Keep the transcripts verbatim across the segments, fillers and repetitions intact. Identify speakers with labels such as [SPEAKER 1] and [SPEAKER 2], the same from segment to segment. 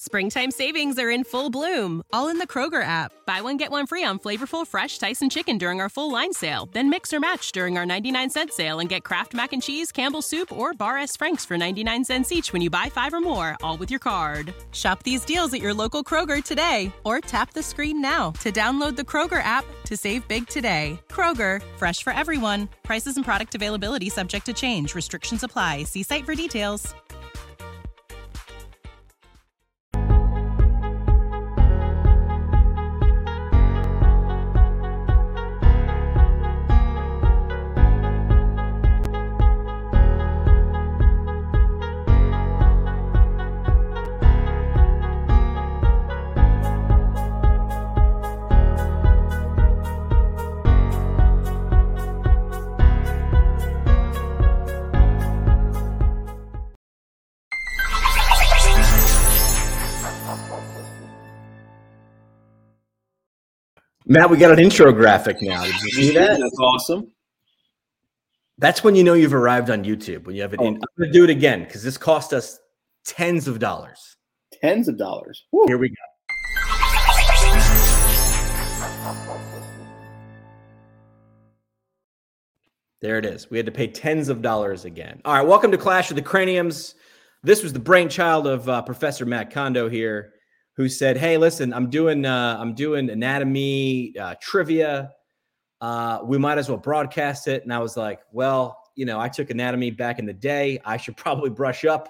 [SPEAKER 1] Springtime savings are in full bloom, all in the Kroger app. Buy one, get one free on flavorful, fresh Tyson chicken during our full line sale. Then mix or match during our ninety-nine cent sale and get Kraft Mac and Cheese, Campbell's Soup, or Bar S. Frank's for ninety-nine cents each when you buy five or more, all with your card. Shop these deals at your local Kroger today, or tap the screen now to download the Kroger app to save big today. Kroger, fresh for everyone. Prices and product availability subject to change. Restrictions apply. See site for details.
[SPEAKER 2] Matt, we got an intro graphic now. Did you see that?
[SPEAKER 3] That's awesome.
[SPEAKER 2] That's when you know you've arrived on YouTube. When you have it, oh. in, I'm going to do it again because this cost us tens of dollars.
[SPEAKER 3] Tens of dollars. Woo.
[SPEAKER 2] Here we go. There it is. We had to pay tens of dollars again. All right, welcome to Clash of the Craniums. This was the brainchild of uh, Professor Matt Kondo here, who said, "Hey, listen, I'm doing uh, I'm doing anatomy uh, trivia. Uh, we might as well broadcast it." And I was like, "Well, you know, I took anatomy back in the day. I should probably brush up,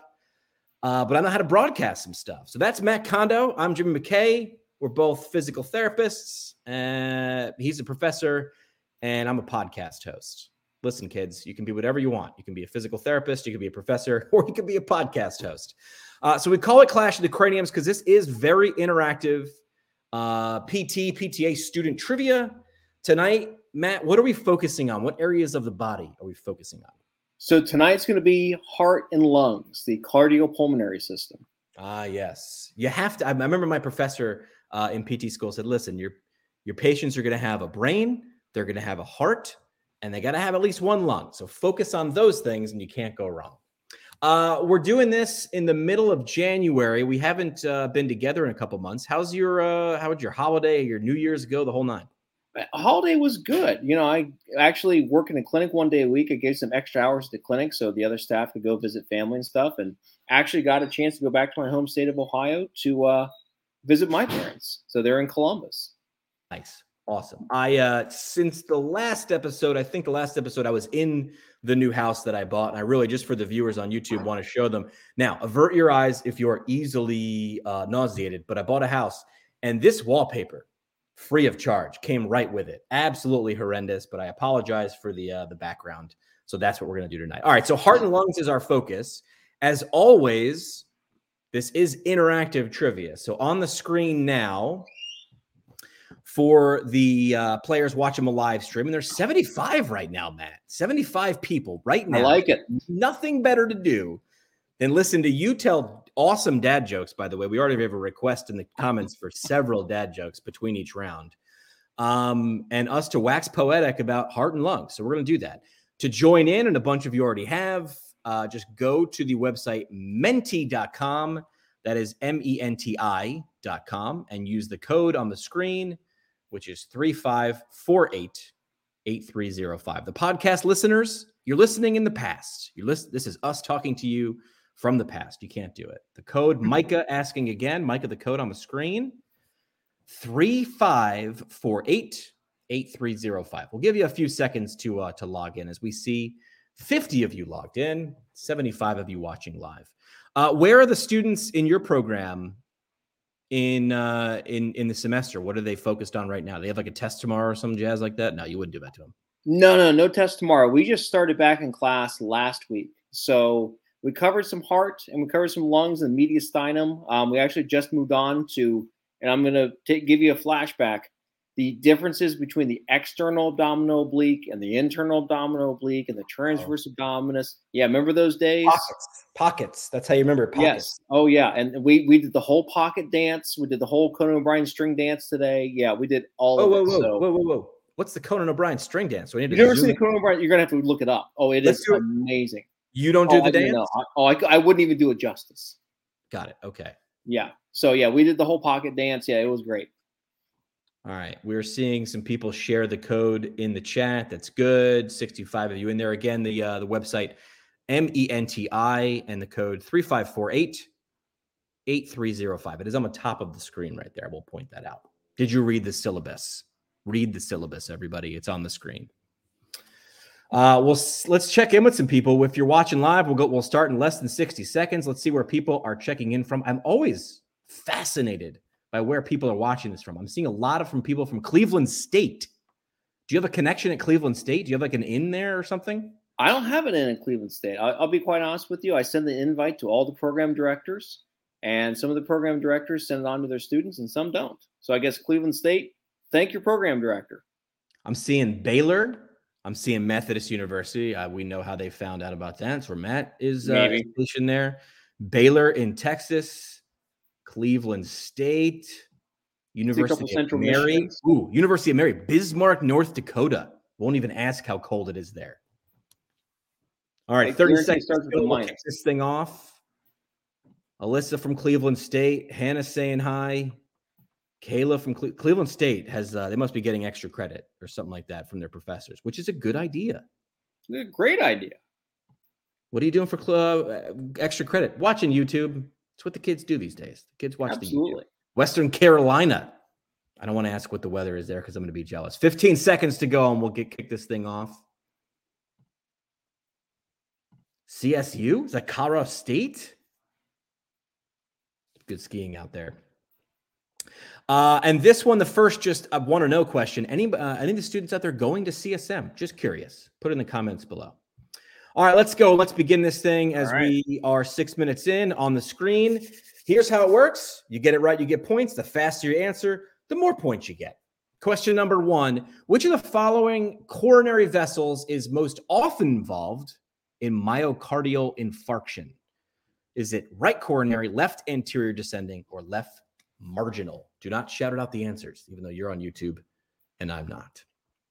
[SPEAKER 2] uh, but I know how to broadcast some stuff." So that's Matt Kondo. I'm Jimmy McKay. We're both physical therapists. Uh, he's a professor, and I'm a podcast host. Listen, kids, you can be whatever you want. You can be a physical therapist, you can be a professor, or you can be a podcast host. Uh, so we call it Clash of the Craniums because this is very interactive uh, P T, P T A student trivia. Tonight, Matt, what are we focusing on? What areas of the body are we focusing on?
[SPEAKER 3] So tonight's going to be heart and lungs, the cardiopulmonary system.
[SPEAKER 2] Ah, yes. You have to. I remember my professor uh, in P T school said, listen, your, your patients are going to have a brain, they're going to have a heart, and they got to have at least one lung. So focus on those things and you can't go wrong. Uh, we're doing this in the middle of January. We haven't uh, been together in a couple months. How's your uh, how would your holiday, your New Year's go, the whole nine?
[SPEAKER 3] Holiday was good. You know, I actually work in a clinic one day a week. I gave some extra hours to the clinic so the other staff could go visit family and stuff, and actually got a chance to go back to my home state of Ohio to uh, visit my parents. So they're in Columbus.
[SPEAKER 2] Nice. Awesome. I, uh, since the last episode, I think the last episode I was in the new house that I bought. And I really, just for the viewers on YouTube, want to show them. Now, avert your eyes if you're easily uh, nauseated, but I bought a house and this wallpaper, free of charge, came right with it. Absolutely horrendous, but I apologize for the, uh, the background. So that's what we're going to do tonight. All right. So heart and lungs is our focus. As always, this is interactive trivia. So on the screen now, for the uh, players watching the live stream, and there's seventy-five right now, Matt. seventy-five people right now.
[SPEAKER 3] I like it.
[SPEAKER 2] Nothing better to do than listen to you tell awesome dad jokes, by the way. We already have a request in the comments for several dad jokes between each round. Um, and us to wax poetic about heart and lungs. So we're going to do that. To join in, and a bunch of you already have, uh, just go to the website menti dot com. That is M E N T I dot com, and use the code on the screen, which is three five four eight, eight three zero five. The podcast listeners, you're listening in the past. You're listen, this is us talking to you from the past. You can't do it. The code, Micah asking again, Micah, the code on the screen, three five four eight, eight three zero five. We'll give you a few seconds to, uh, to log in as we see fifty of you logged in, seventy-five of you watching live. Uh, where are the students in your program in uh in in the semester? What are they focused on right now? They have like a test tomorrow or some jazz like that? No, you wouldn't do that to them.
[SPEAKER 3] No, no, no test tomorrow. We just started back in class last week. So we covered some heart and we covered some lungs and mediastinum. Um, we actually just moved on to, and I'm going to give you a flashback, the differences between the external abdominal oblique and the internal abdominal oblique and the transverse oh. abdominis. Yeah, remember those days?
[SPEAKER 2] Pockets. Pockets. That's how you remember pockets.
[SPEAKER 3] Yes. Oh, yeah. And we we did the whole pocket dance. We did the whole Conan O'Brien string dance today. Yeah, we did all
[SPEAKER 2] oh,
[SPEAKER 3] of
[SPEAKER 2] whoa,
[SPEAKER 3] it.
[SPEAKER 2] Whoa,
[SPEAKER 3] so.
[SPEAKER 2] whoa, whoa, whoa. What's the Conan O'Brien string dance? We need to
[SPEAKER 3] You've never seen the Conan O'Brien? You're going to have to look it up. Oh, it
[SPEAKER 2] Let's
[SPEAKER 3] is
[SPEAKER 2] do it.
[SPEAKER 3] amazing.
[SPEAKER 2] You don't do
[SPEAKER 3] oh,
[SPEAKER 2] the
[SPEAKER 3] I
[SPEAKER 2] dance?
[SPEAKER 3] Know. Oh, I, I wouldn't even do it justice.
[SPEAKER 2] Got it. Okay.
[SPEAKER 3] Yeah. So yeah, we did the whole pocket dance. Yeah, it was great.
[SPEAKER 2] All right. We're seeing some people share the code in the chat. That's good. sixty-five of you in there. Again, the uh, the website, M E N T I, and the code three five four eight, eight three zero five. It is on the top of the screen right there. We'll point that out. Did you read the syllabus? Read the syllabus, everybody. It's on the screen. Uh, we'll let's check in with some people. If you're watching live, we'll go. We'll start in less than sixty seconds. Let's see where people are checking in from. I'm always fascinated by where people are watching this from. I'm seeing a lot of from people from Cleveland State. Do you have a connection at Cleveland State? Do you have like an in there or something?
[SPEAKER 3] I don't have an in at Cleveland State. I'll, I'll be quite honest with you. I send the invite to all the program directors, and some of the program directors send it on to their students, and some don't. So I guess Cleveland State, thank your program director.
[SPEAKER 2] I'm seeing Baylor. I'm seeing Methodist University. Uh, we know how they found out about that. That's where Matt is uh, stationed there. Baylor in Texas. Cleveland State, University of Mary. Ooh, University of Mary, Bismarck, North Dakota. Won't even ask how cold it is there. All right, thirty seconds. We'll kick this thing off. Alyssa from Cleveland State. Hannah saying hi. Kayla from Cle- Cleveland State has, uh, they must be getting extra credit or something like that from their professors, which is a good idea.
[SPEAKER 3] A great idea.
[SPEAKER 2] What are you doing for uh, extra credit? Watching YouTube. It's what the kids do these days. The kids watch
[SPEAKER 3] Absolutely.
[SPEAKER 2] the YouTube. Western Carolina. I don't want to ask what the weather is there because I'm going to be jealous. fifteen seconds to go and we'll get kick this thing off. C S U? Is that Colorado State? Good skiing out there. Uh, and this one, the first just a want to know question. Any, uh, any of the students out there going to C S M? Just curious. Put it in the comments below. All right, let's go. Let's begin this thing as right. we are six minutes in on the screen. Here's how it works. You get it right, you get points. The faster you answer, the more points you get. Question number one, which of the following coronary vessels is most often involved in myocardial infarction? Is it right coronary, left anterior descending, or left marginal? Do not shout out the answers, even though you're on YouTube and I'm not.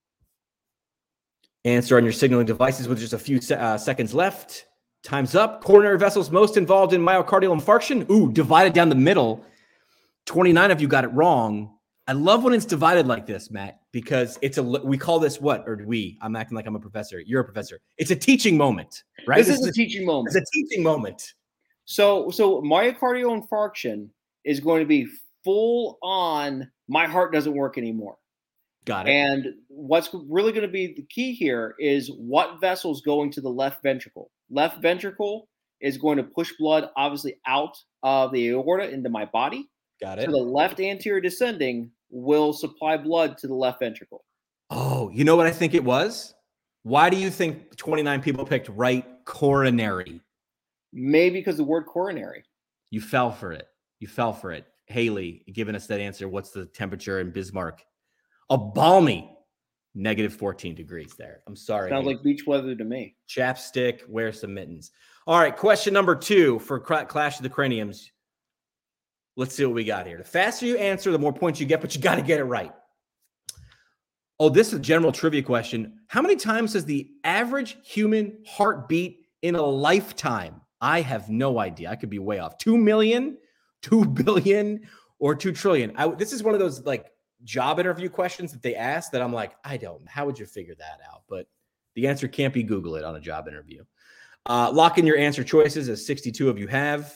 [SPEAKER 2] Answer on your signaling devices with just a few se- uh, seconds left. Time's up. Coronary vessels most involved in myocardial infarction. Ooh, divided down the middle. twenty-nine of you got it wrong. I love when it's divided like this, Matt, because it's a, we call this what, or we, I'm acting like I'm a professor. You're a professor. It's a teaching moment, right?
[SPEAKER 3] This,
[SPEAKER 2] this
[SPEAKER 3] is a, a teaching moment.
[SPEAKER 2] It's a teaching moment.
[SPEAKER 3] So, so myocardial infarction is going to be full on, my heart doesn't work anymore.
[SPEAKER 2] Got it.
[SPEAKER 3] And what's really going to be the key here is what vessel's going to the left ventricle. Left ventricle is going to push blood, obviously, out of the aorta into my body.
[SPEAKER 2] Got it.
[SPEAKER 3] So the left anterior descending will supply blood to the left ventricle.
[SPEAKER 2] Oh, you know what I think it was? Why do you think twenty-nine people picked right coronary?
[SPEAKER 3] Maybe because the word coronary.
[SPEAKER 2] You fell for it. You fell for it. Haley, giving us that answer. What's the temperature in Bismarck? A balmy negative fourteen degrees there. I'm sorry.
[SPEAKER 3] Sounds like beach weather to me.
[SPEAKER 2] Chapstick, wear some mittens. All right, question number two for Clash of the Craniums. Let's see what we got here. The faster you answer, the more points you get, but you got to get it right. Oh, this is a general trivia question. How many times does the average human heart beat in a lifetime? I have no idea. I could be way off. Two million, two billion, or two trillion. I, this is one of those like job interview questions that they ask that I'm like, I don't. How would you figure that out? But the answer can't be Google it on a job interview. Uh, lock in your answer choices as sixty-two of you have.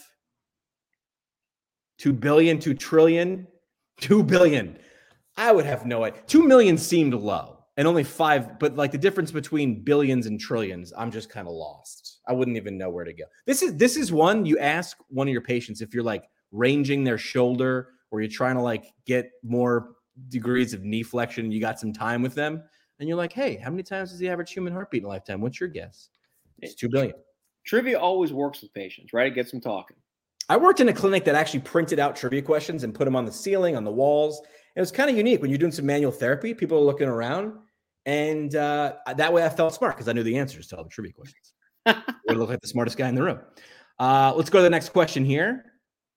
[SPEAKER 2] Two billion, two trillion, two billion. I would have no idea. Two million seemed low and only five, but like the difference between billions and trillions, I'm just kind of lost. I wouldn't even know where to go. This is, this is one you ask one of your patients if you're like ranging their shoulder or you're trying to like get more degrees of knee flexion. You got some time with them and you're like, hey, how many times does the average human heart beat in a lifetime? What's your guess? It's two billion.
[SPEAKER 3] Trivia always works with patients, right? It gets them talking.
[SPEAKER 2] I worked in a clinic that actually printed out trivia questions and put them on the ceiling, on the walls. It was kind of unique when you're doing some manual therapy. People are looking around, and uh, that way I felt smart because I knew the answers to all the trivia questions. I would look like the smartest guy in the room. Uh, let's go to the next question here.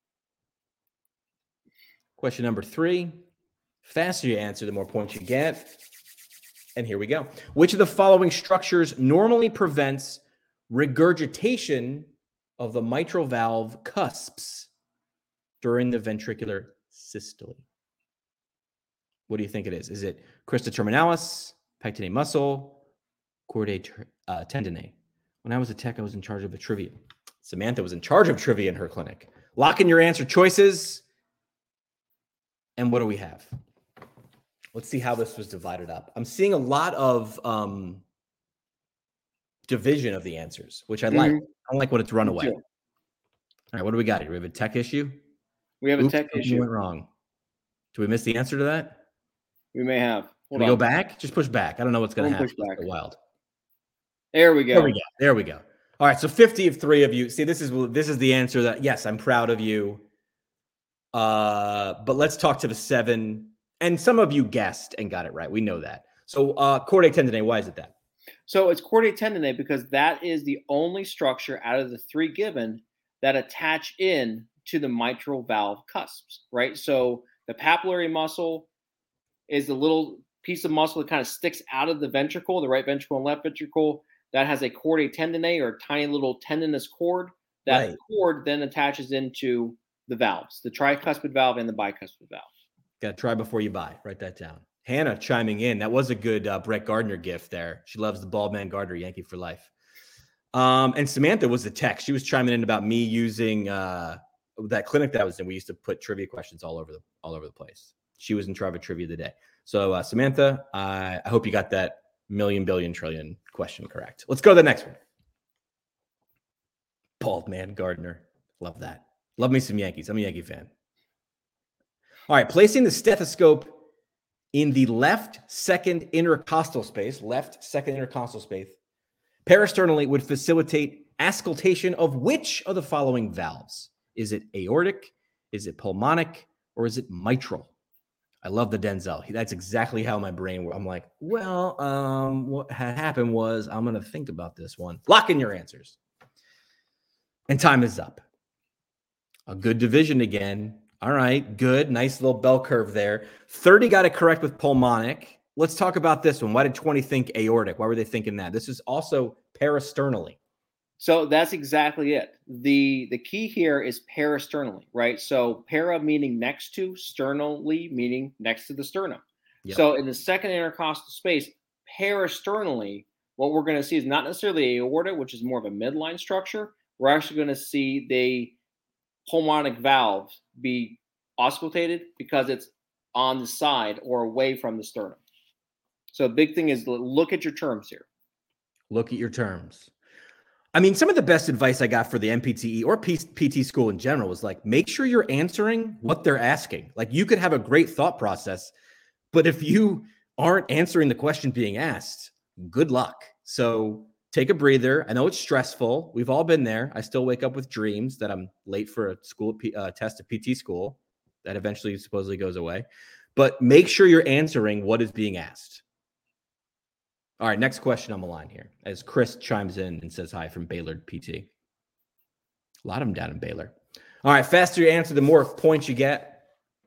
[SPEAKER 2] Question number three. Faster you answer, the more points you get. And here we go. Which of the following structures normally prevents regurgitation of the mitral valve cusps? during the ventricular systole? What do you think it is? Is it crista terminalis, pectinate muscle, chordae uh, tendineae? When I was a tech, I was in charge of a trivia. Samantha was in charge of trivia in her clinic. Lock in your answer choices. And what do we have? Let's see how this was divided up. I'm seeing a lot of um, division of the answers, which I mm-hmm. like. I don't like when it's run away. All right, what do we got here? We have a tech issue?
[SPEAKER 3] We have
[SPEAKER 2] Oops,
[SPEAKER 3] a tech issue.
[SPEAKER 2] Went wrong. Do we miss the answer to that?
[SPEAKER 3] We may have.
[SPEAKER 2] Hold Can we on. go back? Just push back. I don't know what's going to happen. Push back. Wild.
[SPEAKER 3] There we go.
[SPEAKER 2] There we go. There we go. All right, so fifty of three of you. See, this is this is the answer that, yes, I'm proud of you. Uh, but let's talk to the seven. And some of you guessed and got it right. We know that. So uh, chordae tendineae, why is it that?
[SPEAKER 3] So it's chordae tendineae because that is the only structure out of the three given that attach in to the mitral valve cusps, right? So the papillary muscle is the little piece of muscle that kind of sticks out of the ventricle, the right ventricle and left ventricle, that has a chordae tendineae or tiny little tendinous cord. That right. cord then attaches into the valves, the tricuspid valve and the bicuspid valve.
[SPEAKER 2] Got to try before you buy. Write that down. Hannah chiming in. That was a good uh, Brett Gardner gift there. She loves the bald man Gardner, Yankee for life. Um, and Samantha was the tech. She was chiming in about me using uh, that clinic that I was in. We used to put trivia questions all over the all over the place. She was in charge of trivia today. So uh, Samantha, I, I hope you got that million, billion, trillion question correct. Let's go to the next one. Bald man Gardner. Love that. Love me some Yankees. I'm a Yankee fan. All right, placing the stethoscope in the left second intercostal space, left second intercostal space, parasternally would facilitate auscultation of which of the following valves? Is it aortic? Is it pulmonic? Or is it mitral? I love the Denzel. That's exactly how my brain, I'm like, well, um, what had happened was I'm going to think about this one. Lock in your answers. And time is up. A good division again. All right, good. Nice little bell curve there. thirty got it correct with pulmonic. Let's talk about this one. Why did twenty think aortic? Why were they thinking that? This is also parasternally.
[SPEAKER 3] So that's exactly it. The the key here is parasternally, right? So para meaning next to, sternally meaning next to the sternum. Yep. So in the second intercostal space, parasternally, what we're going to see is not necessarily aorta, which is more of a midline structure. We're actually going to see the pulmonic valve be auscultated because it's on the side or away from the sternum. So a big thing is look at your terms here.
[SPEAKER 2] Look at your terms. I mean, some of the best advice I got for the M P T E or P T school in general was like, make sure you're answering what they're asking. Like you could have a great thought process, but if you aren't answering the question being asked, good luck. So take a breather. I know it's stressful. We've all been there. I still wake up with dreams that I'm late for a school uh, test at P T school that eventually supposedly goes away. But make sure you're answering what is being asked. All right, next question on the line here as Chris chimes in and says hi from Baylor P T. A lot of them down in Baylor. All right, faster you answer, the more points you get.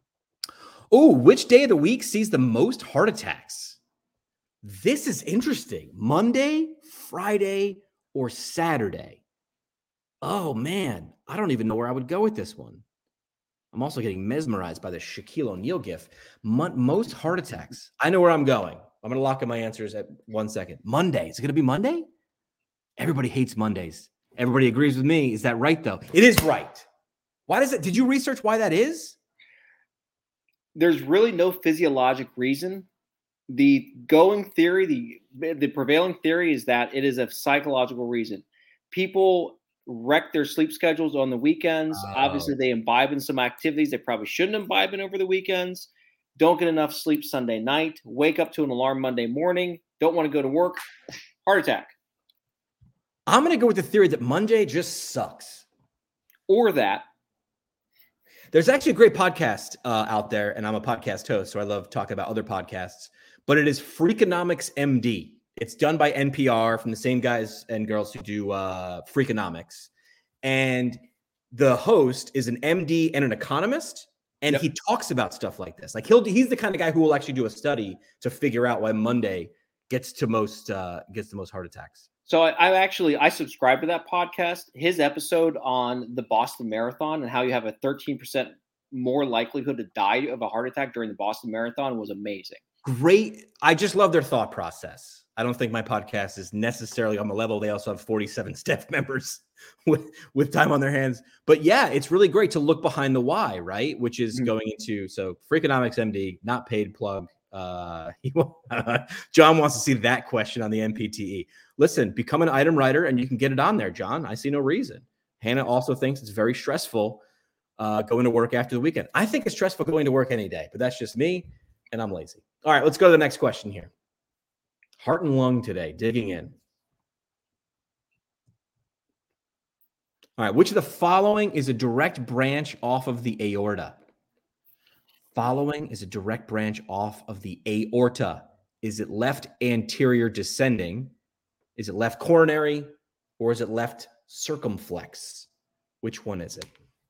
[SPEAKER 2] Oh, which day of the week sees the most heart attacks? This is interesting. Monday, Friday, or Saturday? Oh, man. I don't even know where I would go with this one. I'm also getting mesmerized by the Shaquille O'Neal gif. Mon- most heart attacks. I know where I'm going. I'm going to lock in my answers at one second. Monday. Is it going to be Monday? Everybody hates Mondays. Everybody agrees with me. Is that right, though? It is right. Why does it? Did you research why that is?
[SPEAKER 3] There's really no physiologic reason. The going theory, the, the prevailing theory is that it is a psychological reason. People wreck their sleep schedules on the weekends. Oh. Obviously, they imbibe in some activities they probably shouldn't imbibe in over the weekends. Don't get enough sleep Sunday night. Wake up to an alarm Monday morning. Don't want to go to work. Heart attack.
[SPEAKER 2] I'm going to go with the theory that Monday just sucks.
[SPEAKER 3] Or that.
[SPEAKER 2] There's actually a great podcast uh, out there, and I'm a podcast host, so I love talking about other podcasts. But it is Freakonomics M D. It's done by N P R from the same guys and girls who do uh, Freakonomics. And the host is an M D and an economist, and yep. he talks about stuff like this. Like he'll he's the kind of guy who will actually do a study to figure out why Monday gets to most uh, gets the most heart attacks.
[SPEAKER 3] So I, I actually I subscribe to that podcast. His episode on the Boston Marathon and how you have a thirteen percent more likelihood to die of a heart attack during the Boston Marathon was amazing.
[SPEAKER 2] Great. I just love their thought process. I don't think my podcast is necessarily on the level. They also have forty-seven staff members with, with time on their hands. But yeah, it's really great to look behind the why, right? Which is mm-hmm. going into, so Freakonomics M D, not paid plug. Uh, he, uh, John wants to see that question on the M P T E. Listen, become an item writer and you can get it on there, John. I see no reason. Hannah also thinks it's very stressful uh, going to work after the weekend. I think it's stressful going to work any day, but that's just me and I'm lazy. All right, let's go to the next question here. Heart and lung today, digging in. All right, which of the following is a direct branch off of the aorta? Following is a direct branch off of the aorta. Is it left anterior descending? Is it left coronary? Or is it left circumflex? Which one is it?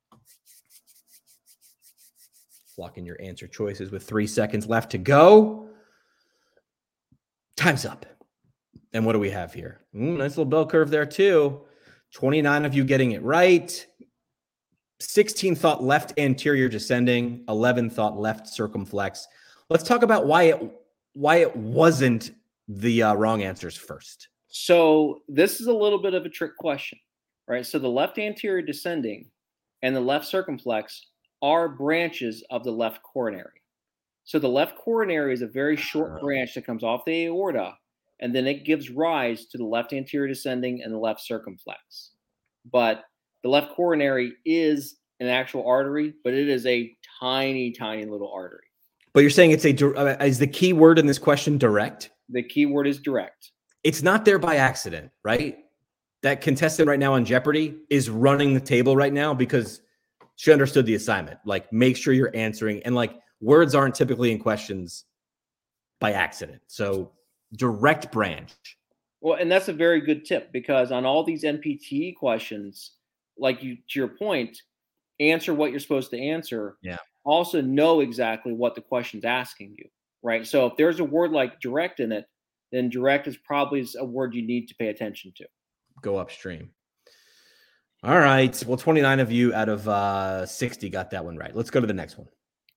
[SPEAKER 2] Lock in your answer choices with three seconds left to go. Time's up. And what do we have here? Ooh, nice little bell curve there too. twenty-nine of you getting it right. sixteen thought left anterior descending. eleven thought left circumflex. Let's talk about why it why it wasn't the uh, wrong answers first.
[SPEAKER 3] So this is a little bit of a trick question, right? So the left anterior descending and the left circumflex are branches of the left coronary. So the left coronary is a very short branch that comes off the aorta, and then it gives rise to the left anterior descending and the left circumflex. But the left coronary is an actual artery, but it is a tiny, tiny little artery.
[SPEAKER 2] But you're saying it's a, uh, is the key word in this question direct?
[SPEAKER 3] The key word is direct.
[SPEAKER 2] It's not there by accident, right? That contestant right now on Jeopardy is running the table right now because she understood the assignment. Like, make sure you're answering. And like, words aren't typically in questions by accident. So direct branch.
[SPEAKER 3] Well, and that's a very good tip because on all these N P T E questions, like you, to your point, answer what you're supposed to answer.
[SPEAKER 2] Yeah.
[SPEAKER 3] Also know exactly what the question's asking you, right? So if there's a word like direct in it, then direct is probably a word you need to pay attention to.
[SPEAKER 2] Go upstream. All right. Well, twenty-nine of you out of uh, sixty got that one right. Let's go to the next one.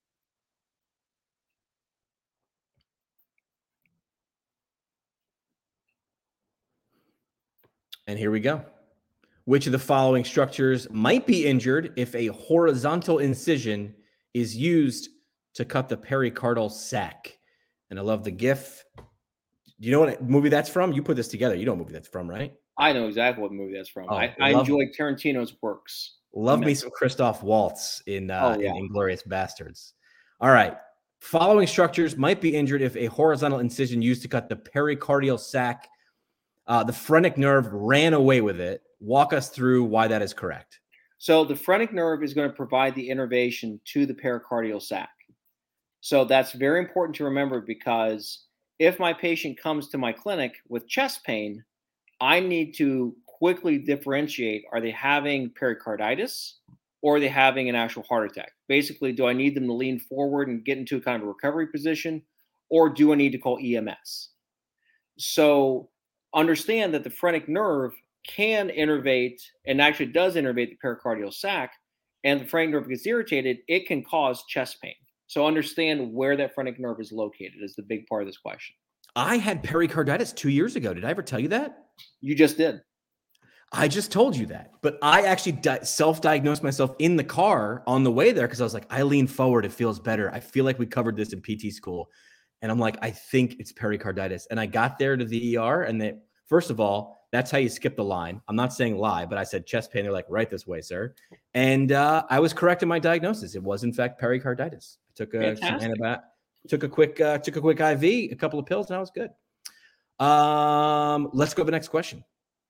[SPEAKER 2] And here we go. Which of the following structures might be injured if a horizontal incision is used to cut the pericardial sac? And I love the GIF. Do you know what movie that's from? You put this together. You know what movie that's from, right?
[SPEAKER 3] I know exactly what movie that's from.
[SPEAKER 2] Oh,
[SPEAKER 3] I, I
[SPEAKER 2] love,
[SPEAKER 3] enjoy Tarantino's works.
[SPEAKER 2] Love me some Christoph Waltz in, uh,
[SPEAKER 3] oh, yeah.
[SPEAKER 2] in Inglourious Bastards. All right. Following structures might be injured if a horizontal incision used to cut the pericardial sac. Uh, the phrenic nerve ran away with it. Walk us through why that is correct.
[SPEAKER 3] So the phrenic nerve is going to provide the innervation to the pericardial sac. So that's very important to remember because if my patient comes to my clinic with chest pain, I need to quickly differentiate, are they having pericarditis or are they having an actual heart attack? Basically, do I need them to lean forward and get into a kind of a recovery position, or do I need to call E M S? So understand that the phrenic nerve can innervate and actually does innervate the pericardial sac, and the phrenic nerve gets irritated, it can cause chest pain. So understand where that phrenic nerve is located is the big part of this question.
[SPEAKER 2] I had pericarditis two years ago. Did I ever tell you that?
[SPEAKER 3] You just did.
[SPEAKER 2] I just told you that. But I actually di- self-diagnosed myself in the car on the way there because I was like, I lean forward. It feels better. I feel like we covered this in P T school. And I'm like, I think it's pericarditis. And I got there to the E R and they, first of all, that's how you skip the line. I'm not saying lie, but I said chest pain. They're like, right this way, sir. And uh, I was correct in my diagnosis. It was in fact pericarditis. I took a some antibiotic, took a quick, uh, took a quick I V, a couple of pills, and I was good. Um, let's go to the next question.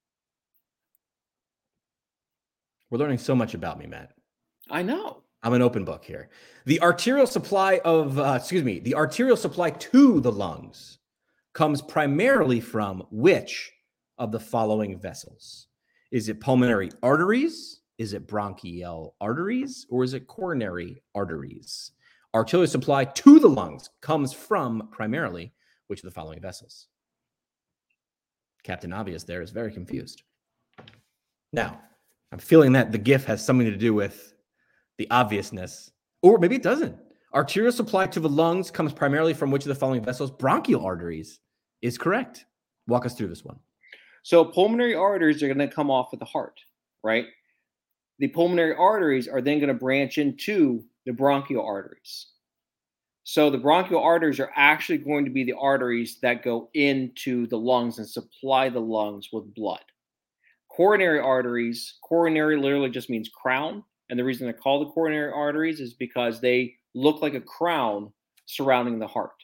[SPEAKER 2] We're learning so much about me, Matt.
[SPEAKER 3] I know.
[SPEAKER 2] I'm an open book here. The arterial supply of, uh, excuse me, the arterial supply to the lungs comes primarily from which of the following vessels? Is it pulmonary arteries? Is it bronchial arteries? Or is it coronary arteries? Arterial supply to the lungs comes from primarily which of the following vessels? Captain Obvious there is very confused. Now, I'm feeling that the GIF has something to do with the obviousness, or maybe it doesn't. Arterial supply to the lungs comes primarily from which of the following vessels? Bronchial arteries is correct. Walk us through this one.
[SPEAKER 3] So pulmonary arteries are going to come off of the heart, right? The pulmonary arteries are then going to branch into the bronchial arteries. So the bronchial arteries are actually going to be the arteries that go into the lungs and supply the lungs with blood. Coronary arteries, coronary literally just means crown. And the reason they're called the coronary arteries is because they look like a crown surrounding the heart.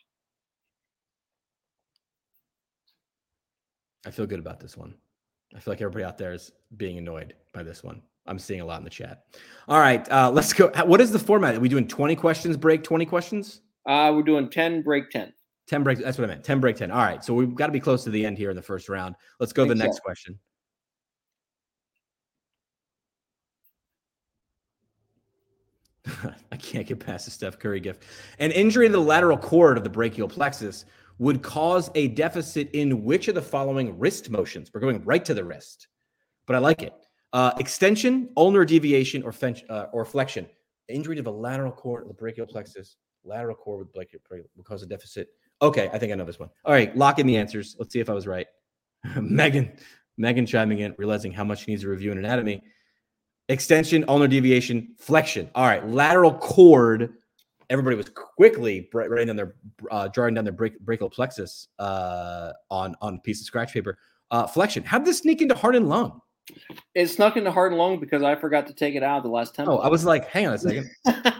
[SPEAKER 2] I feel good about this one. I feel like everybody out there is being annoyed by this one. I'm seeing a lot in the chat. All right, uh, let's go. What is the format? Are we doing twenty questions, break twenty questions?
[SPEAKER 3] Uh, we're doing ten, break ten.
[SPEAKER 2] ten break. That's what I meant. ten, break ten. All right, so we've got to be close to the end here in the first round. Let's go to the next so. question. I can't get past the Steph Curry gift. An injury to the lateral cord of the brachial plexus would cause a deficit in which of the following wrist motions? We're going right to the wrist, but I like it. Uh, extension, ulnar deviation, or, fen- uh, or flexion. Injury to the lateral cord of the brachial plexus, lateral cord with brachial will cause a deficit. Okay, I think I know this one. All right, lock in the answers. Let's see if I was right. Megan, Megan chiming in, realizing how much she needs to review in anatomy. Extension, ulnar deviation, flexion. All right, lateral cord. Everybody was quickly writing down their, uh, drawing down their brach- brachial plexus uh, on on a piece of scratch paper. Uh, flexion. How did this sneak into heart and lung?
[SPEAKER 3] It snuck into heart and lung because I forgot to take it out of the last template.
[SPEAKER 2] Oh, I was like, hang on a second.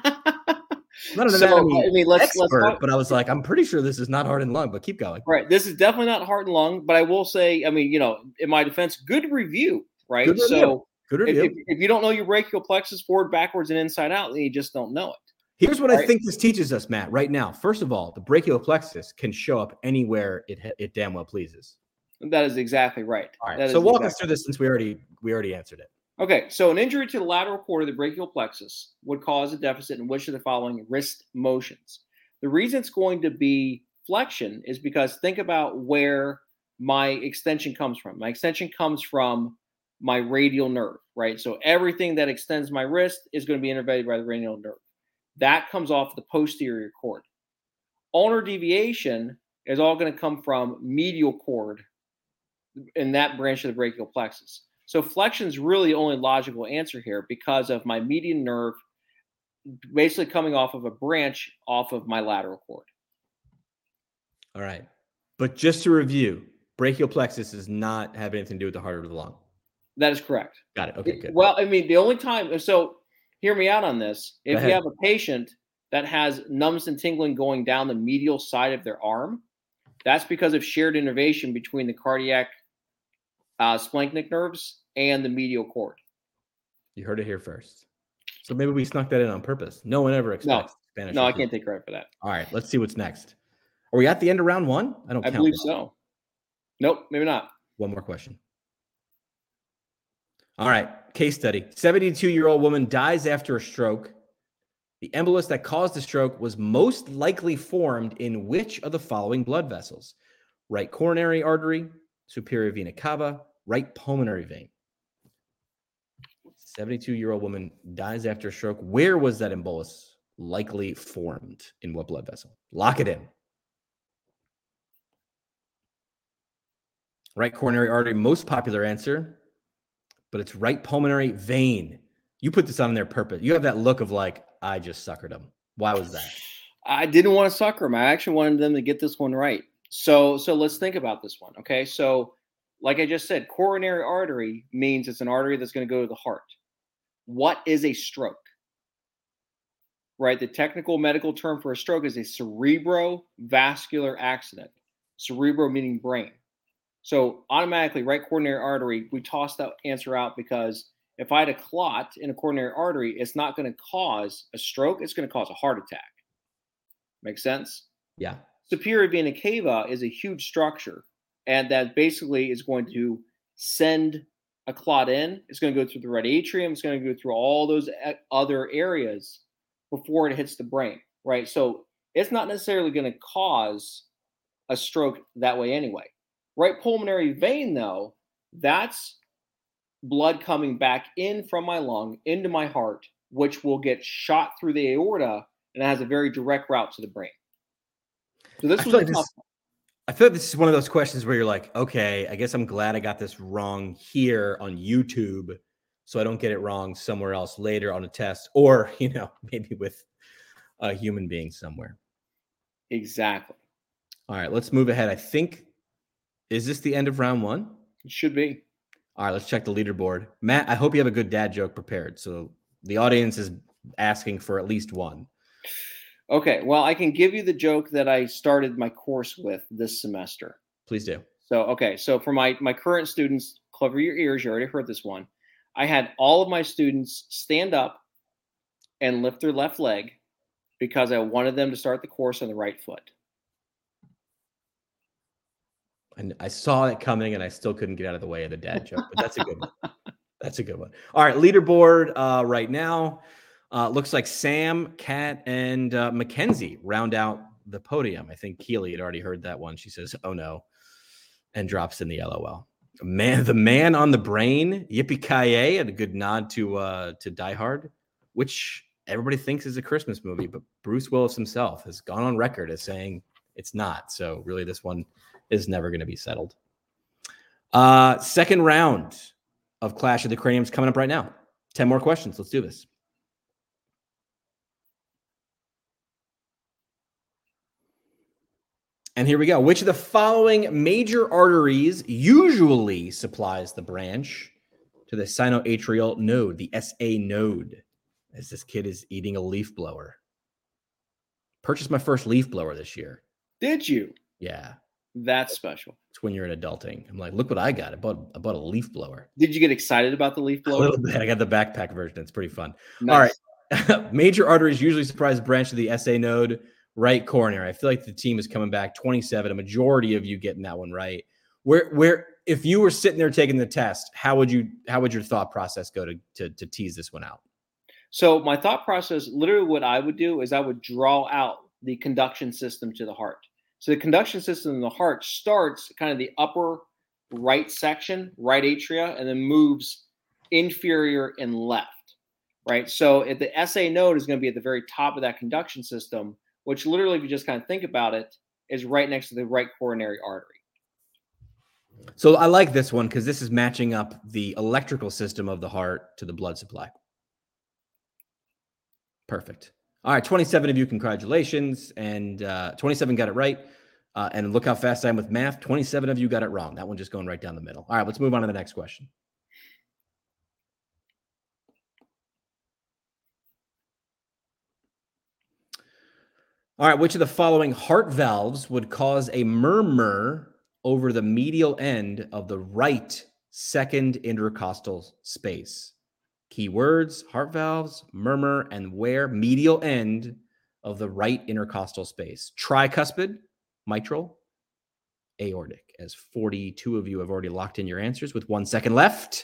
[SPEAKER 2] I'm not an
[SPEAKER 3] so,
[SPEAKER 2] anatomy
[SPEAKER 3] I mean, let's,
[SPEAKER 2] expert,
[SPEAKER 3] let's
[SPEAKER 2] but I was like, I'm pretty sure this is not heart and lung. But keep going.
[SPEAKER 3] Right. This is definitely not heart and lung. But I will say, I mean, you know, in my defense, good review. Right.
[SPEAKER 2] Good review.
[SPEAKER 3] So
[SPEAKER 2] good review.
[SPEAKER 3] If, if you don't know your brachial plexus forward, backwards, and inside out, then you just don't know it.
[SPEAKER 2] Here's what right? I think this teaches us, Matt, right now. First of all, the brachial plexus can show up anywhere it it damn well pleases.
[SPEAKER 3] That is exactly right.
[SPEAKER 2] All right.
[SPEAKER 3] That
[SPEAKER 2] so walk
[SPEAKER 3] exactly
[SPEAKER 2] us through this since we already we already answered it.
[SPEAKER 3] Okay. So an injury to the lateral cord of the brachial plexus would cause a deficit in which of the following wrist motions. The reason it's going to be flexion is because think about where my extension comes from. My extension comes from my radial nerve, right? So everything that extends my wrist is going to be innervated by the radial nerve. That comes off the posterior cord. Ulnar deviation is all going to come from medial cord in that branch of the brachial plexus. So flexion is really the only logical answer here because of my median nerve basically coming off of a branch off of my lateral cord.
[SPEAKER 2] All right. But just to review, brachial plexus does not have anything to do with the heart or the lung.
[SPEAKER 3] That is correct.
[SPEAKER 2] Got it. Okay, good.
[SPEAKER 3] Well, I mean, the only time, so hear me out on this. If you have a patient that has numbness and tingling going down the medial side of their arm, that's because of shared innervation between the cardiac uh, splanchnic nerves and the medial cord.
[SPEAKER 2] You heard it here first. So maybe we snuck that in on purpose. No one ever expects
[SPEAKER 3] no,
[SPEAKER 2] Spanish.
[SPEAKER 3] No, I can't take credit for that.
[SPEAKER 2] All right, let's see what's next. Are we at the end of round one? I don't
[SPEAKER 3] I
[SPEAKER 2] count.
[SPEAKER 3] believe so. Nope, maybe not.
[SPEAKER 2] One more question. All right, case study. seventy-two-year-old woman dies after a stroke. The embolus that caused the stroke was most likely formed in which of the following blood vessels? Right coronary artery, superior vena cava, right pulmonary vein. seventy-two-year-old woman dies after a stroke. Where was that embolus likely formed? In what blood vessel? Lock it in. Right coronary artery, most popular answer. But it's right pulmonary vein. You put this on there purpose. You have that look of like, I just suckered them. Why was that?
[SPEAKER 3] I didn't want to sucker them. I actually wanted them to get this one right. So, so let's think about this one. Okay. So like I just said, coronary artery means it's an artery that's going to go to the heart. What is a stroke? Right. The technical medical term for a stroke is a cerebrovascular accident. Cerebro meaning brain. So automatically, right coronary artery, we toss that answer out because if I had a clot in a coronary artery, it's not going to cause a stroke. It's going to cause a heart attack. Make sense?
[SPEAKER 2] Yeah.
[SPEAKER 3] Superior vena cava is a huge structure, and that basically is going to send a clot in. It's going to go through the right atrium. It's going to go through all those other areas before it hits the brain, right? So it's not necessarily going to cause a stroke that way anyway. Right pulmonary vein, though, that's blood coming back in from my lung into my heart, which will get shot through the aorta, and it has a very direct route to the brain. So this
[SPEAKER 2] I
[SPEAKER 3] was
[SPEAKER 2] feel
[SPEAKER 3] a
[SPEAKER 2] like
[SPEAKER 3] tough
[SPEAKER 2] this, I feel like this is one of those questions where you're like, okay, I guess I'm glad I got this wrong here on YouTube, so I don't get it wrong somewhere else later on a test, or, you know, maybe with a human being somewhere.
[SPEAKER 3] Exactly.
[SPEAKER 2] All right, let's move ahead. I think, is this the end of round one?
[SPEAKER 3] It should be.
[SPEAKER 2] All right, let's check the leaderboard. Matt, I hope you have a good dad joke prepared. So the audience is asking for at least one.
[SPEAKER 3] Okay, well, I can give you the joke that I started my course with this semester.
[SPEAKER 2] Please do.
[SPEAKER 3] So, okay, so for my, my current students, cover your ears, you already heard this one. I had all of my students stand up and lift their left leg because I wanted them to start the course on the right foot.
[SPEAKER 2] And I saw it coming and I still couldn't get out of the way of the dad joke, but that's a good one. That's a good one. All right, leaderboard uh, right now. Uh, looks like Sam, Kat, and uh, Mackenzie round out the podium. I think Keely had already heard that one. She says, oh no, and drops in the L O L. Man, the man on the brain, Yippee-ki-yay, and a good nod to uh, to Die Hard, which everybody thinks is a Christmas movie, but Bruce Willis himself has gone on record as saying it's not. So really this one is never going to be settled. Uh, second round of Clash of the Craniums coming up right now. ten more questions. Let's do this. And here we go. Which of the following major arteries usually supplies the branch to the sinoatrial node, the S A node, as this kid is eating a leaf blower? Purchased my first leaf blower this year.
[SPEAKER 3] Did you?
[SPEAKER 2] Yeah.
[SPEAKER 3] That's special.
[SPEAKER 2] It's when you're in adulting. I'm like, look what I got. I bought, I bought a leaf blower.
[SPEAKER 3] Did you get excited about the leaf blower?
[SPEAKER 2] A little bit. I got the backpack version. It's pretty fun.
[SPEAKER 3] Nice.
[SPEAKER 2] All right. Major arteries usually supply the branch of the S A node. Right coronary. I feel like the team is coming back twenty-seven. A majority of you getting that one right. Where, where, if you were sitting there taking the test, how would you, how would your thought process go to, to, to tease this one out?
[SPEAKER 3] So my thought process, literally what I would do is I would draw out the conduction system to the heart. So the conduction system in the heart starts kind of the upper right section, right atria, and then moves inferior and left, right? So if the S A node is going to be at the very top of that conduction system, which literally, if you just kind of think about it, is right next to the right coronary artery.
[SPEAKER 2] So I like this one because this is matching up the electrical system of the heart to the blood supply. Perfect. All right, twenty-seven of you, congratulations. And uh, twenty-seven got it right. Uh, and look how fast I am with math. twenty-seven of you got it wrong. That one just going right down the middle. All right, let's move on to the next question. All right, which of the following heart valves would cause a murmur over the medial end of the right second intercostal space? Keywords: heart valves, murmur, and where? Medial end of the right intercostal space. Tricuspid, mitral, aortic. As forty-two of you have already locked in your answers with one second left.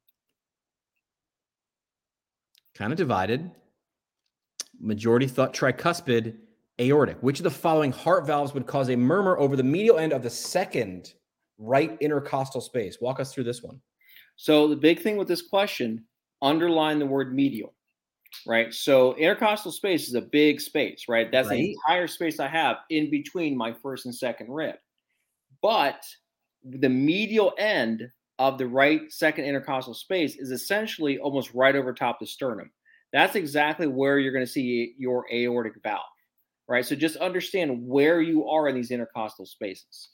[SPEAKER 2] Kind of divided. Majority thought tricuspid, aortic. Which of the following heart valves would cause a murmur over the medial end of the second right intercostal space? Walk us through this one.
[SPEAKER 3] So the big thing with this question, underline the word medial, right? So intercostal space is a big space, right? That's right. The entire space I have in between my first and second rib. But the medial end of the right second intercostal space is essentially almost right over top the sternum. That's exactly where you're going to see your aortic valve. Right. So just understand where you are in these intercostal spaces.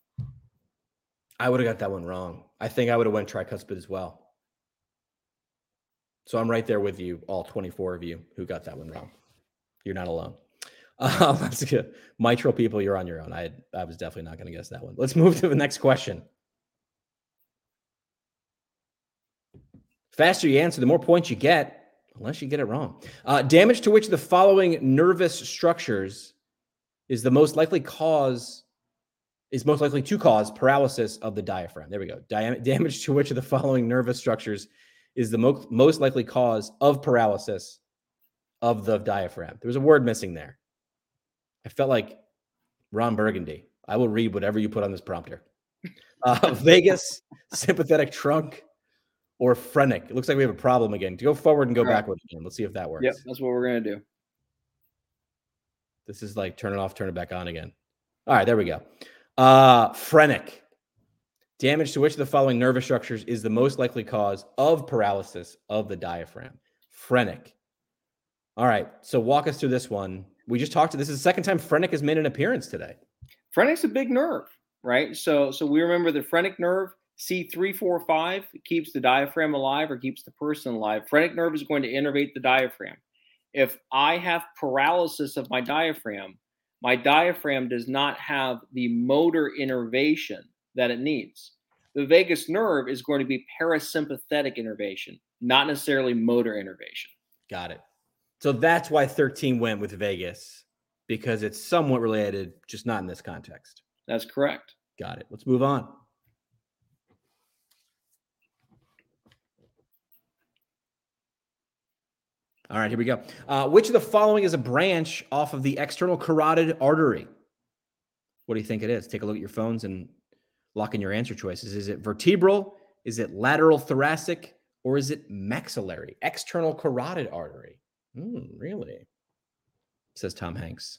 [SPEAKER 2] I would have got that one wrong. I think I would have went tricuspid as well. So I'm right there with you, all twenty-four of you who got that one wrong. You're not alone. Um, that's good. Mitral people, you're on your own. I I was definitely not going to guess that one. Let's move to the next question. Faster you answer, the more points you get. Unless you get it wrong. Uh, damage to which of the following nervous structures is the most likely cause, is most likely to cause paralysis of the diaphragm. There we go. Di- damage to which of the following nervous structures is the mo- most likely cause of paralysis of the diaphragm. There was a word missing there. I felt like Ron Burgundy. I will read whatever you put on this prompter. Uh, Vegas, sympathetic trunk, or phrenic. It looks like we have a problem again. To go forward and go
[SPEAKER 3] All right.
[SPEAKER 2] backward again. Let's see if that works.
[SPEAKER 3] Yep, that's what we're gonna do.
[SPEAKER 2] This is like turn it off, turn it back on again. All right, there we go. Uh, phrenic. Damage to which of the following nervous structures is the most likely cause of paralysis of the diaphragm? Phrenic. All right, so walk us through this one. We just talked to this is the second time phrenic has made an appearance today.
[SPEAKER 3] Phrenic's a big nerve, right? So, so we remember the phrenic nerve C three four five keeps the diaphragm alive or keeps the person alive. Phrenic nerve is going to innervate the diaphragm. If I have paralysis of my diaphragm, my diaphragm does not have the motor innervation that it needs. The vagus nerve is going to be parasympathetic innervation, not necessarily motor innervation.
[SPEAKER 2] Got it. So that's why thirteen went with Vegas, because it's somewhat related, just not in this context.
[SPEAKER 3] That's correct.
[SPEAKER 2] Got it. Let's move on. All right, here we go. Uh, which of the following is a branch off of the external carotid artery? What do you think it is? Take a look at your phones and lock in your answer choices. Is it vertebral? Is it lateral thoracic? Or is it maxillary? External carotid artery. Hmm, really? Says Tom Hanks.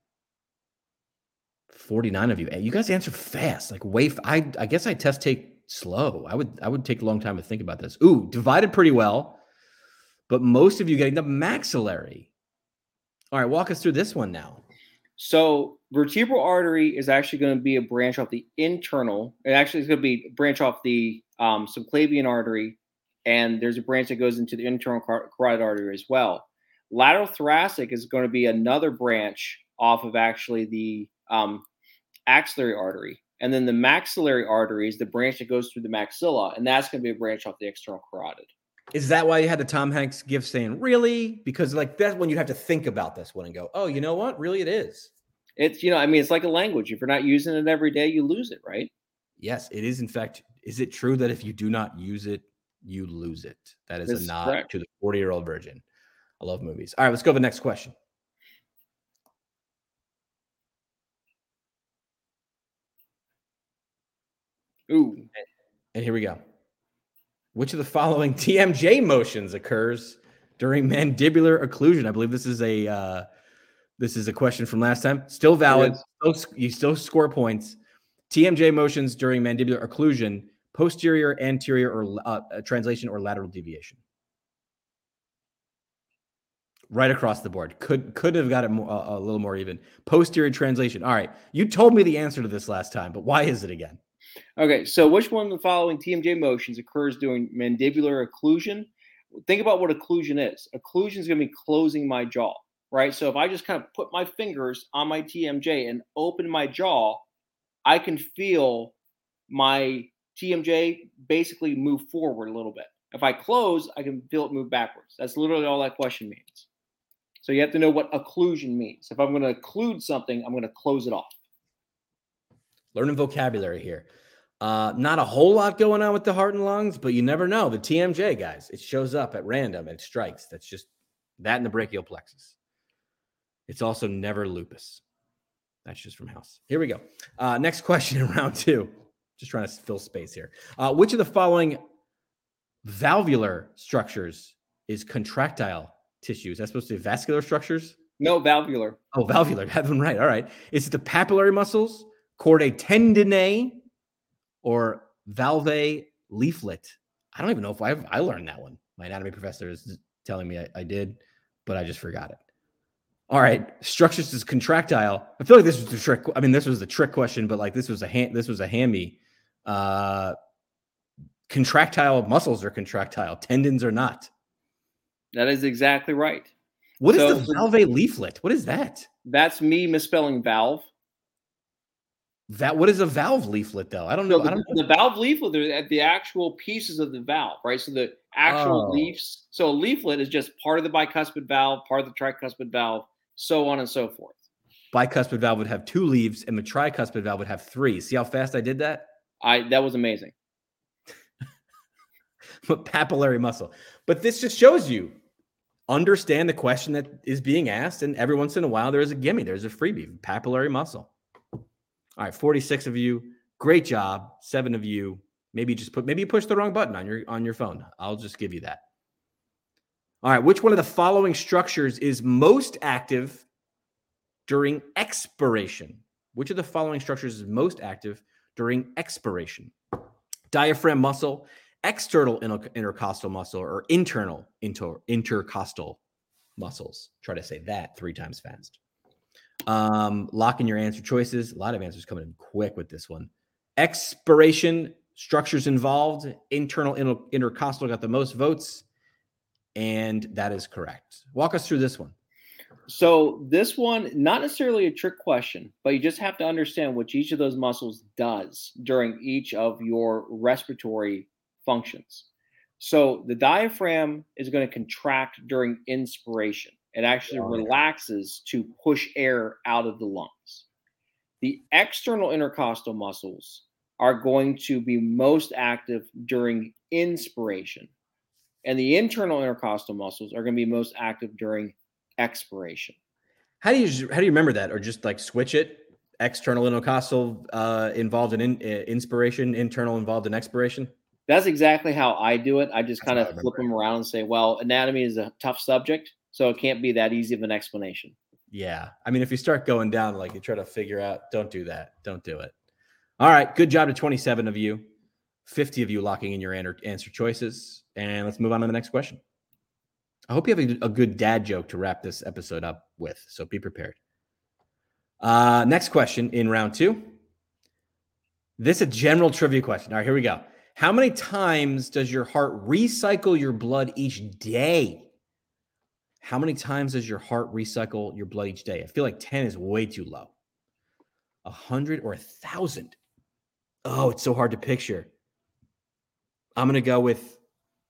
[SPEAKER 2] forty-nine of you. You guys answer fast. Like way. F- I I guess I test take slow. I would I would take a long time to think about this. Ooh, divided pretty well. But most of you getting the maxillary. All right, walk us through this one now.
[SPEAKER 3] So vertebral artery is actually going to be a branch off the internal. It actually is going to be a branch off the um, subclavian artery, and there's a branch that goes into the internal car- carotid artery as well. Lateral thoracic is going to be another branch off of actually the um, axillary artery. And then the maxillary artery is the branch that goes through the maxilla, and that's going to be a branch off the external carotid.
[SPEAKER 2] Is that why you had the Tom Hanks gift saying, really? Because like that's when you have to think about this one and go, oh, you know what? Really it is.
[SPEAKER 3] It's, you know, I mean, it's like a language. If you're not using it every day, you lose it, right?
[SPEAKER 2] Yes, it is. In fact, is it true that if you do not use it, you lose it? That is
[SPEAKER 3] This
[SPEAKER 2] a
[SPEAKER 3] is
[SPEAKER 2] nod
[SPEAKER 3] correct.
[SPEAKER 2] to the forty-year-old virgin. I love movies. All right, let's go to the next question.
[SPEAKER 3] Ooh.
[SPEAKER 2] And here we go. Which of the following T M J motions occurs during mandibular occlusion? I believe this is a uh, this is a question from last time. Still valid. Still, you still score points. T M J motions during mandibular occlusion: posterior, anterior, or uh, translation or lateral deviation. Right across the board. Could could have got it more, uh, a little more even. Posterior translation. All right. You told me the answer to this last time, but why is it again?
[SPEAKER 3] Okay, so which one of the following T M J motions occurs during mandibular occlusion? Think about what occlusion is. Occlusion is going to be closing my jaw, right? So if I just kind of put my fingers on my T M J and open my jaw, I can feel my T M J basically move forward a little bit. If I close, I can feel it move backwards. That's literally all that question means. So you have to know what occlusion means. If I'm going to occlude something, I'm going to close it off.
[SPEAKER 2] Learning vocabulary here. Uh, not a whole lot going on with the heart and lungs, but you never know. The T M J, guys, it shows up at random. It strikes. That's just that in the brachial plexus. It's also never lupus. That's just from house. Here we go. Uh, next question in round two. Just trying to fill space here. Uh, which of the following valvular structures is contractile tissue? Is that supposed to be vascular structures?
[SPEAKER 3] No, valvular.
[SPEAKER 2] Oh, valvular. Have them right. All right. Is it the papillary muscles, chordae tendineae, or valvae leaflet? I don't even know if I I learned that one. My anatomy professor is telling me I, I did, but I just forgot it. All right, structures is contractile. I feel like this was the trick. I mean, this was the trick question, but like this was a hand, this was a hammy. Uh, contractile muscles are contractile, tendons are not.
[SPEAKER 3] That is exactly right.
[SPEAKER 2] What is
[SPEAKER 3] So-
[SPEAKER 2] the valvae leaflet? What is that?
[SPEAKER 3] That's me misspelling valve.
[SPEAKER 2] That what is a valve leaflet though? I don't know.
[SPEAKER 3] No, the,
[SPEAKER 2] I don't know.
[SPEAKER 3] the valve leaflet are at the actual pieces of the valve, right? So the actual
[SPEAKER 2] Oh.
[SPEAKER 3] leaves. So a leaflet is just part of the bicuspid valve, part of the tricuspid valve, so on and so forth.
[SPEAKER 2] Bicuspid valve would have two leaves, and the tricuspid valve would have three. See how fast I did that?
[SPEAKER 3] I that was amazing.
[SPEAKER 2] But papillary muscle. But this just shows you understand the question that is being asked, and every once in a while there is a gimme. There's a freebie. Papillary muscle. All right, forty-six of you Great job. Seven of you. Maybe just put, maybe you pushed the wrong button on your, on your phone. I'll just give you that. All right. Which one of the following structures is most active during expiration? Which of the following structures is most active during expiration? Diaphragm muscle, external inter- intercostal muscle, or internal inter- intercostal muscles. Try to say that three times fast. Um, lock in your answer choices. A lot of answers coming in quick with this one. Expiration structures involved. Internal inter- intercostal got the most votes. And that is correct. Walk us through this one.
[SPEAKER 3] So this one, not necessarily a trick question, but you just have to understand what each of those muscles does during each of your respiratory functions. So the diaphragm is going to contract during inspiration. It actually
[SPEAKER 2] Oh, yeah.
[SPEAKER 3] relaxes to push air out of the lungs. The external intercostal muscles are going to be most active during inspiration. And the internal intercostal muscles are going to be most active during expiration.
[SPEAKER 2] How do you how do you remember that, or just like switch it? External intercostal uh, involved in, in uh, inspiration, internal involved in expiration.
[SPEAKER 3] That's exactly how I do it. I just
[SPEAKER 2] That's
[SPEAKER 3] kind
[SPEAKER 2] how I
[SPEAKER 3] of
[SPEAKER 2] remember
[SPEAKER 3] flip them around and say, "Well, anatomy is a tough subject, so it can't be that easy of an explanation."
[SPEAKER 2] Yeah, I mean, if you start going down, like you try to figure out, don't do that. Don't do it. All right, good job to twenty-seven of you, fifty of you locking in your answer choices, and let's move on to the next question. I hope you have a, a good dad joke to wrap this episode up with, so be prepared. Uh, next question in round two. This is a general trivia question. All right, here we go. How many times does your heart recycle your blood each day? How many times does your heart recycle your blood each day? I feel like ten is way too low. A hundred or a thousand? Oh, it's so hard to picture. I'm going to go with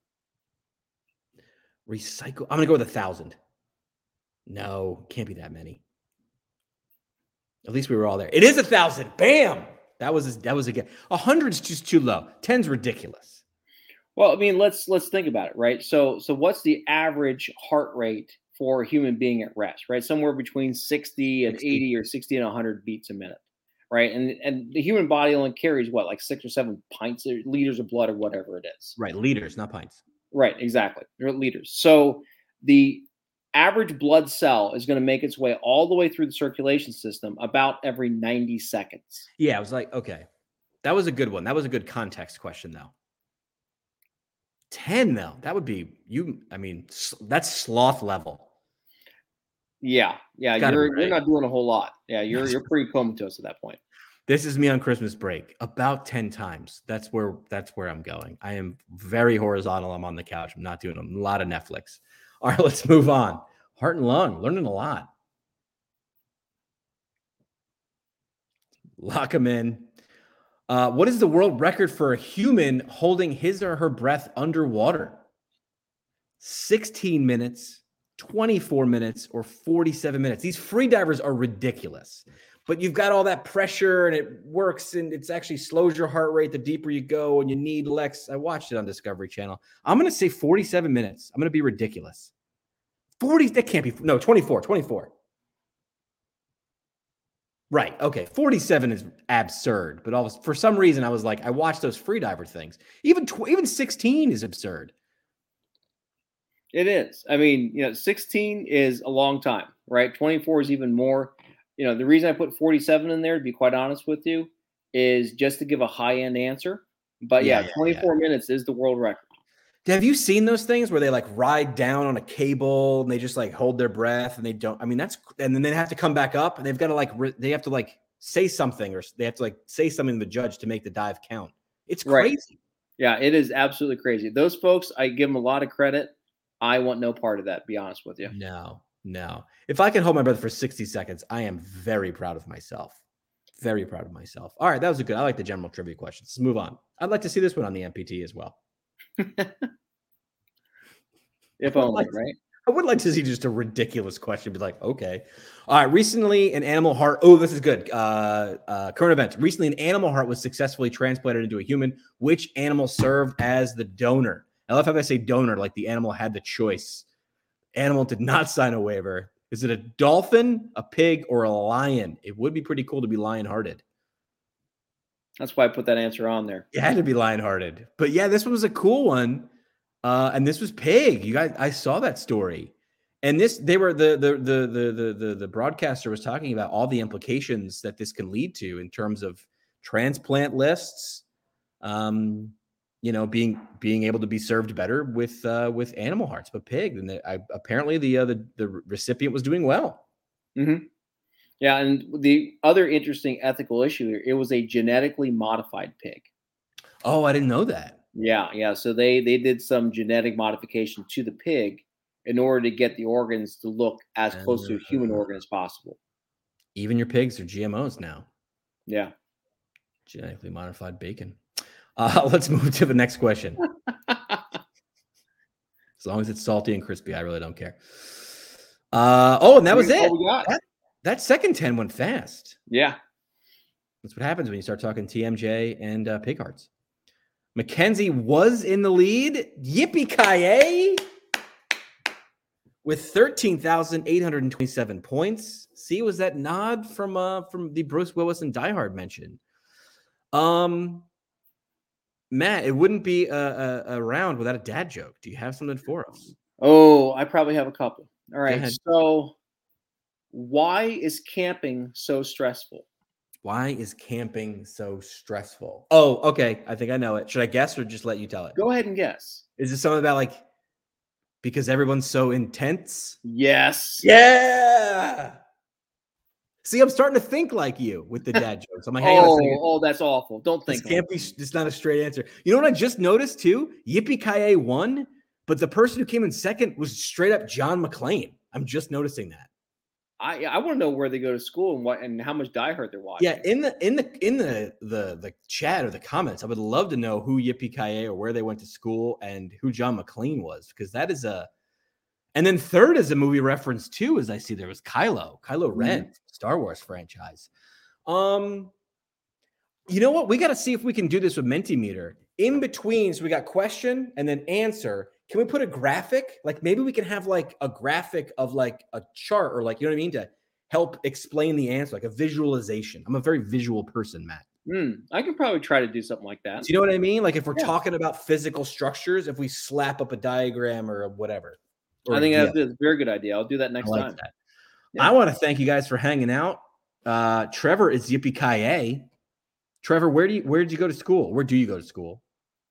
[SPEAKER 2] recycle. I'm going to go with a thousand. No, can't be that many. At least we were all there. It is a thousand. Bam. That was, that was again, a hundred's just too low. Ten's ridiculous.
[SPEAKER 3] Well, I mean, let's, let's think about it, right? So, so what's the average heart rate for a human being at rest, right? Somewhere between sixty and
[SPEAKER 2] sixty.
[SPEAKER 3] eighty or sixty and one hundred beats a minute, right? And and the human body only carries what, like six or seven pints or liters of blood or whatever it is.
[SPEAKER 2] Right, liters, not pints.
[SPEAKER 3] Right, exactly. They're liters. So the average blood cell is going to make its way all the way through the circulation system about every ninety seconds.
[SPEAKER 2] Yeah, I was like, okay. That was a good one. That was a good context question, though. ten, though. That would be, you, I mean, that's sloth level.
[SPEAKER 3] Yeah, yeah, you're right. You're not doing a whole lot. Yeah, you're you're pretty comatose at that point.
[SPEAKER 2] This is me on Christmas break about ten times. That's where that's where I'm going. I am very horizontal. I'm on the couch. I'm not doing a lot of Netflix. All right, let's move on. Heart and lung, learning a lot. Lock them in. Uh, what is the world record for a human holding his or her breath underwater? sixteen minutes, twenty-four minutes, or forty-seven minutes. These free divers are ridiculous, but you've got all that pressure and it works, and it's actually slows your heart rate the deeper you go, and you need Lex. I watched it on Discovery Channel. I'm going to say forty-seven minutes. I'm going to be ridiculous. forty, that can't be, no, twenty-four, twenty-four. Right. Okay. forty-seven is absurd, but all, for some reason I was like, I watched those freediver things. Even tw- even sixteen is absurd.
[SPEAKER 3] It is. I mean, you know, sixteen is a long time, right? twenty-four is even more. You know, the reason I put forty-seven in there, to be quite honest with you, is just to give a high-end answer. But yeah, yeah, yeah twenty-four yeah. minutes is the world record.
[SPEAKER 2] Have you seen those things where they like ride down on a cable and they just like hold their breath and they don't, I mean, that's, and then they have to come back up and they've got to like, they have to like say something, or they have to like say something to the judge to make the dive count. It's crazy. Right.
[SPEAKER 3] Yeah, it is absolutely crazy. Those folks, I give them a lot of credit. I want no part of that, to be honest with you.
[SPEAKER 2] No, no. If I can hold my breath for sixty seconds, I am very proud of myself. Very proud of myself. All right, that was a good, I like the general trivia questions. Let's move on. I'd like to see this one on the M P T as well.
[SPEAKER 3] If only,
[SPEAKER 2] like,
[SPEAKER 3] right?
[SPEAKER 2] I would like to see just a ridiculous question. Be like, okay. All right. Recently, an animal heart. Oh, this is good. Uh, uh, current event. Recently, an animal heart was successfully transplanted into a human. Which animal served as the donor? I love how they say donor, like the animal had the choice. Animal did not sign a waiver. Is it a dolphin, a pig, or a lion? It would be pretty cool to be lion-hearted.
[SPEAKER 3] That's why I put that answer on there.
[SPEAKER 2] It had to be Lionhearted. But yeah, this one was a cool one. Uh, and this was Pig. You guys, I saw that story. And this, they were the the the the the the, the broadcaster was talking about all the implications that this can lead to in terms of transplant lists, um, you know, being being able to be served better with uh, with animal hearts, but pig. And the, I, apparently the, uh, the the recipient was doing well.
[SPEAKER 3] Mm-hmm. Yeah, and the other interesting ethical issue here, it was a genetically modified pig.
[SPEAKER 2] Oh, I didn't know that.
[SPEAKER 3] Yeah, yeah. So they they did some genetic modification to the pig in order to get the organs to look as close uh, to a human organ as possible.
[SPEAKER 2] Even your pigs are G M Os now.
[SPEAKER 3] Yeah.
[SPEAKER 2] Genetically modified bacon. Uh, let's move to the next question. As long as it's salty and crispy, I really don't care. Uh, oh, and that was it. That, that second ten went fast.
[SPEAKER 3] Yeah.
[SPEAKER 2] That's what happens when you start talking T M J and uh, pig hearts. Mackenzie was in the lead. Yippee-ki-yay! With thirteen thousand eight hundred twenty-seven points. See, was that nod from uh, from the Bruce Willis and Die Hard mention? Um, Matt, it wouldn't be a, a, a round without a dad joke. Do you have something for us?
[SPEAKER 3] Oh, I probably have a couple. All right. So, why is camping so stressful?
[SPEAKER 2] Why is camping so stressful? Oh, okay. I think I know it. Should I guess or just let you tell it?
[SPEAKER 3] Go ahead and guess.
[SPEAKER 2] Is it something about like because everyone's so intense?
[SPEAKER 3] Yes.
[SPEAKER 2] Yeah. See, I'm starting to think like you with the dad jokes. I'm like, hang
[SPEAKER 3] oh,
[SPEAKER 2] on a second.
[SPEAKER 3] oh, that's awful. Don't think.
[SPEAKER 2] This can't be. It's not a straight answer. You know what I just noticed too? Yippee-ki-yay won, but the person who came in second was straight up John McClane. I'm just noticing that.
[SPEAKER 3] I I want to know where they go to school and what and how much Die Hard they're watching.
[SPEAKER 2] Yeah, in the in the in the the the chat or the comments, I would love to know who Yippee-ki-yay or where they went to school and who John McClane was, because that is a. And then third is a movie reference too, as I see there was Kylo, Kylo Ren, mm-hmm. Star Wars franchise. Um, you know what? We got to see if we can do this with Mentimeter. In between, so we got question and then answer. Can we put a graphic? Like maybe we can have like a graphic of like a chart or like, you know what I mean? To help explain the answer, like a visualization. I'm a very visual person, Matt.
[SPEAKER 3] Mm, I could probably try to do something like that.
[SPEAKER 2] Do you know what I mean? Like if we're
[SPEAKER 3] yeah.
[SPEAKER 2] talking about physical structures, if we slap up a diagram or whatever. Or,
[SPEAKER 3] I think
[SPEAKER 2] yeah.
[SPEAKER 3] that's a very good idea. I'll do that next
[SPEAKER 2] I like
[SPEAKER 3] time.
[SPEAKER 2] That. Yeah. I want to thank you guys for hanging out. Uh, Trevor is Yippee-ki-yay. Trevor, where do you where did you go to school? Where do you go to school?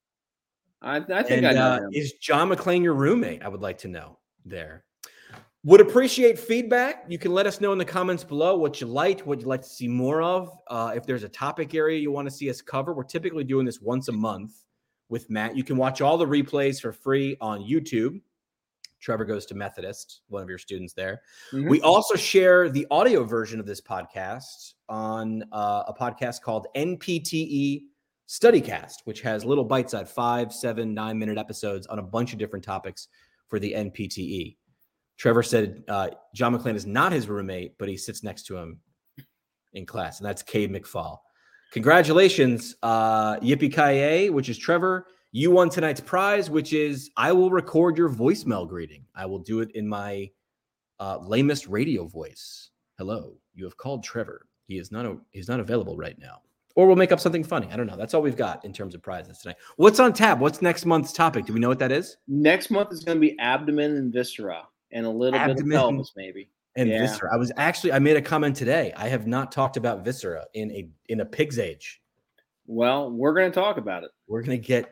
[SPEAKER 3] I, I think
[SPEAKER 2] and,
[SPEAKER 3] I know
[SPEAKER 2] uh,
[SPEAKER 3] him.
[SPEAKER 2] Is John McClane your roommate? I would like to know there. Would appreciate feedback. You can let us know in the comments below what you liked, what you'd like to see more of. Uh, if there's a topic area you want to see us cover, we're typically doing this once a month with Matt. You can watch all the replays for free on YouTube. Trevor Goes to Methodist, one of your students there. Mm-hmm. We also share the audio version of this podcast on uh, a podcast called N P T E StudyCast, which has little bite-sized five, seven, nine-minute episodes on a bunch of different topics for the N P T E. Trevor said uh, John McClane is not his roommate, but he sits next to him in class, and that's Cade McFall. Congratulations, uh, Yippee-ki-yay, which is Trevor. You won tonight's prize, which is I will record your voicemail greeting. I will do it in my uh, lamest radio voice. Hello, you have called Trevor. He is not a, he's not available right now. Or we'll make up something funny. I don't know. That's all we've got in terms of prizes tonight. What's on tap? What's next month's topic? Do we know what that is?
[SPEAKER 3] Next month is going to be abdomen and viscera and a little abdomen bit of pelvis, maybe.
[SPEAKER 2] And
[SPEAKER 3] yeah.
[SPEAKER 2] viscera. I was actually I made a comment today. I have not talked about viscera in a in a pig's age.
[SPEAKER 3] Well, we're going to talk about it.
[SPEAKER 2] We're going to get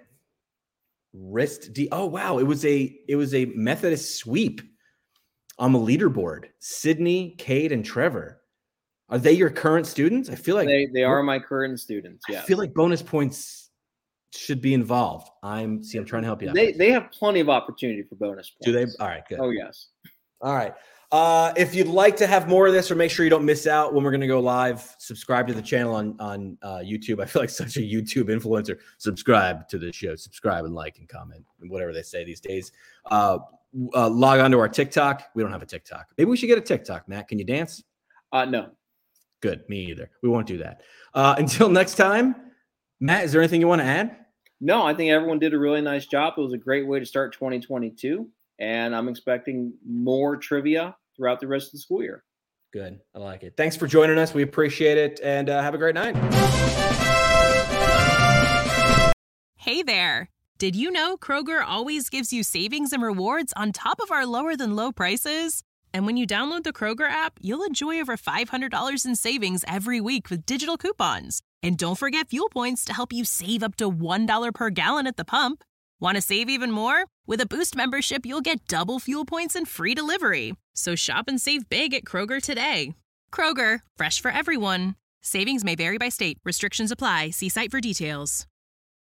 [SPEAKER 2] wrist D. Oh wow, it was a it was a Methodist sweep on the leaderboard. Sydney, Cade, and Trevor. Are they your current students? I feel like
[SPEAKER 3] they, they are my current students. Yeah.
[SPEAKER 2] I feel like bonus points should be involved. I'm see, I'm trying to help you out.
[SPEAKER 3] They they have plenty of opportunity for bonus points.
[SPEAKER 2] Do they? All right, good.
[SPEAKER 3] Oh yes.
[SPEAKER 2] All right. Uh, if you'd like to have more of this or make sure you don't miss out when we're going to go live, subscribe to the channel on, on uh, YouTube. I feel like such a YouTube influencer. Subscribe to the show. Subscribe and like and comment and whatever they say these days. Uh, uh, log on to our TikTok. We don't have a TikTok. Maybe we should get a TikTok, Matt. Can you dance?
[SPEAKER 3] Uh, no.
[SPEAKER 2] Good. Me either. We won't do that. Uh, until next time, Matt, is there anything you want to add?
[SPEAKER 3] No, I think everyone did a really nice job. It was a great way to start twenty twenty-two. And I'm expecting more trivia throughout the rest of the school year.
[SPEAKER 2] Good. I like it. Thanks for joining us. We appreciate it. And uh, have a great night.
[SPEAKER 1] Hey there! Did you know Kroger always gives you savings and rewards on top of our lower-than-low prices? And when you download the Kroger app, you'll enjoy over five hundred dollars in savings every week with digital coupons. And don't forget fuel points to help you save up to one dollar per gallon at the pump. Want to save even more? With a Boost membership, you'll get double fuel points and free delivery. So shop and save big at Kroger today. Kroger, fresh for everyone. Savings may vary by state. Restrictions apply. See site for details.